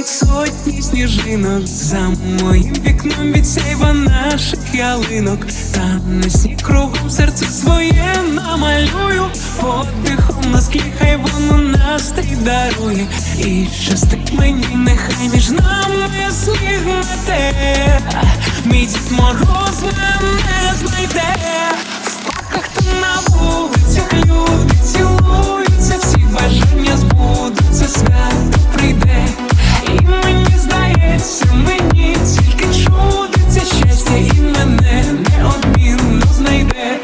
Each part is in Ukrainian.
падають сотні сніжинок. За моїм вікном від сяйва наших ялинок. Тане сніг кругом, серце своє намалюю. Подихом на склі, хай воно настрій дарує. І щастить мені, нехай між нами сніг мете. Мій Дід Мороз мене знайде. В парках та на вулицях люди цілуються, всі бажання збудуться, свято прийде. І мені здається, мені тільки чудиться щастя, і мене неодмінно знайде.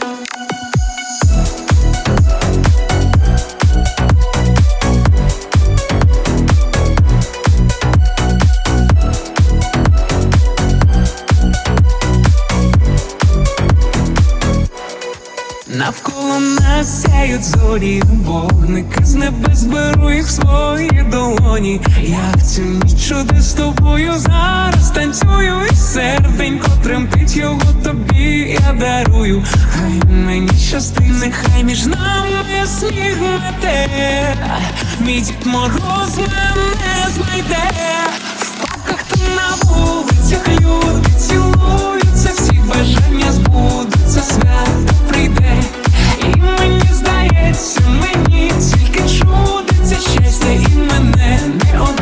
Навколо нас сяють зорі, вогники з небес беру їх в свої долоні. Я в цю ніч чуди з тобою зараз танцюю, і серденько тремтить, його тобі я дарую. Хай мені щастить, нехай між нами сніг мете. Мій Дід Мороз мене знайде. В парках та на вулицях люди цілуються, всі бажання збудуться, свято прийде. І мені здається, мені тільки чудиться щастя, і мене не